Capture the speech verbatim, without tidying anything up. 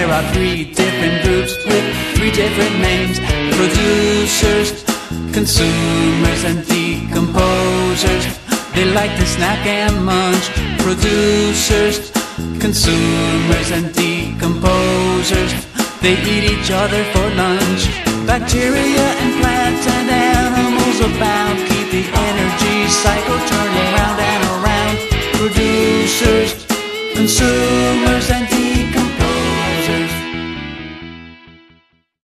there are three different groups with three different names. Producers, consumers, and decomposers. They like to snack and munch. Producers, consumers, and decomposers. They eat each other for lunch. Bacteria and plants and animals abound. Keep the energy cycle turning round and around. Producers, consumers,